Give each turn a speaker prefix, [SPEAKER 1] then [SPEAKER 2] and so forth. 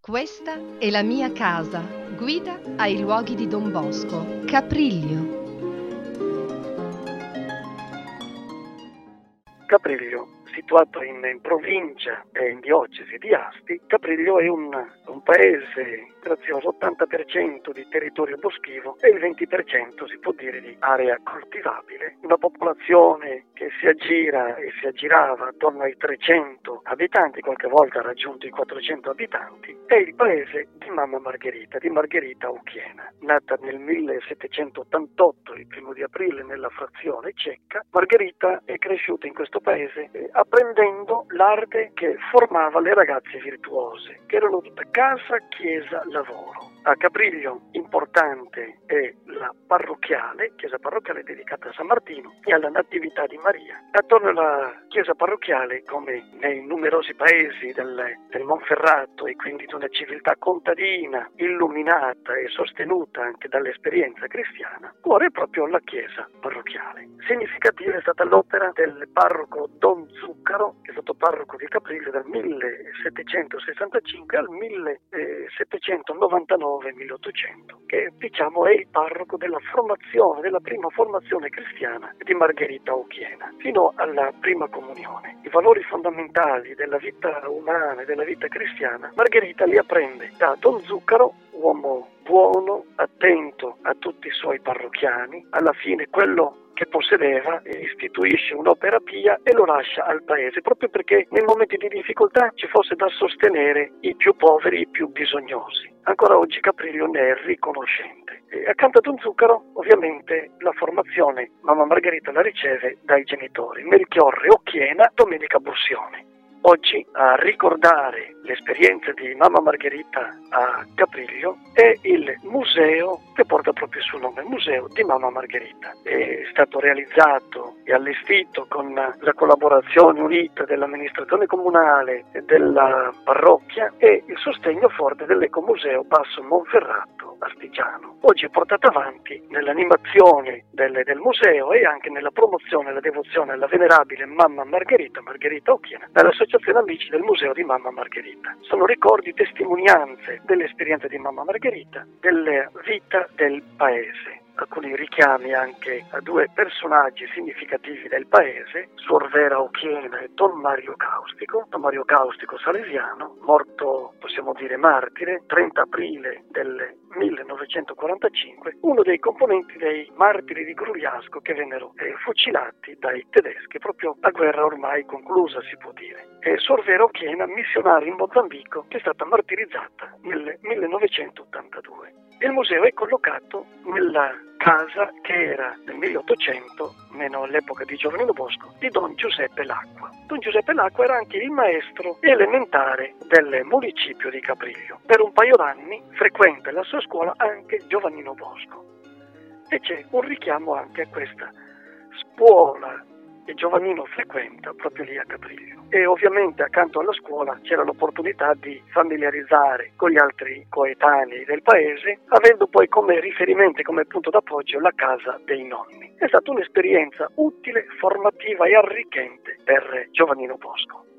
[SPEAKER 1] Questa è la mia casa, guida ai luoghi di Don Bosco, Capriglio.
[SPEAKER 2] Capriglio, situato in provincia e in diocesi di Asti, Capriglio è un paese grazioso, 80% di territorio boschivo e il 20% si può dire di area coltivabile. Una popolazione che si aggira e si aggirava attorno ai 300 abitanti, qualche volta ha raggiunto i 400 abitanti, è il paese di Mamma Margherita, di Margherita Uchiena. Nata nel 1788, il 1° aprile, nella frazione ceca, Margherita è cresciuta in questo paese apprendendo l'arte che formava le ragazze virtuose, che erano tutte casa, chiesa, lavoro. A Capriglio importante è la chiesa parrocchiale dedicata a San Martino e alla Natività di Maria. Attorno alla chiesa parrocchiale, come nei numerosi paesi del Monferrato, e quindi di una civiltà contadina, illuminata e sostenuta anche dall'esperienza cristiana, cuore proprio la chiesa parrocchiale. Significativa è stata l'opera del parroco Don Zuccaro, che è stato parroco di Capriglio dal 1765 al 1799-1800, che diciamo è il parroco della prima formazione cristiana di Margherita Uchiena, fino alla prima comunione. I valori fondamentali della vita umana e della vita cristiana, Margherita li apprende da Don Zuccaro, uomo buono, attento a tutti i suoi parrocchiani. Alla fine quello che possedeva istituisce un'opera pia e lo lascia al paese, proprio perché nei momenti di difficoltà ci fosse da sostenere i più poveri, i più bisognosi. Ancora oggi Capriglio ne è riconoscente. E accanto a Don Zuccaro, ovviamente, la formazione Mamma Margherita la riceve dai genitori Melchiorre Uchiena, Domenica Bursione. Oggi a ricordare l'esperienza di Mamma Margherita a Capriglio è il museo che porta proprio il suo nome, Museo di Mamma Margherita. È stato realizzato e allestito con la collaborazione unita dell'amministrazione comunale e della parrocchia e il sostegno forte dell'Ecomuseo Basso Monferrato Astigiano. Oggi è portata avanti nell'animazione del museo e anche nella promozione e la devozione alla venerabile Mamma Margherita, Margherita Uchiena, dall'Associazione Amici del Museo di Mamma Margherita. Sono ricordi, testimonianze dell'esperienza di Mamma Margherita, della vita del paese. Alcuni richiami anche a due personaggi significativi del paese, Suor Vera Uchiena e Don Mario Caustico salesiano, morto, possiamo dire, martire, 30 aprile del 1945, uno dei componenti dei martiri di Grugliasco che vennero fucilati dai tedeschi, proprio a guerra ormai conclusa, si può dire. E Suor Vera Uchiena, missionaria in Mozambico, che è stata martirizzata nel 1982. Il museo è collocato nella casa che era nel 1800, meno all'epoca di Giovannino Bosco, di Don Giuseppe Lacqua. Don Giuseppe Lacqua era anche il maestro elementare del municipio di Capriglio. Per un paio d'anni frequenta la sua scuola anche Giovannino Bosco. E c'è un richiamo anche a questa scuola che Giovannino frequenta proprio lì a Capriglio. E ovviamente accanto alla scuola c'era l'opportunità di familiarizzare con gli altri coetanei del paese, avendo poi come riferimento e come punto d'appoggio la casa dei nonni. È stata un'esperienza utile, formativa e arricchente per Giovannino Bosco.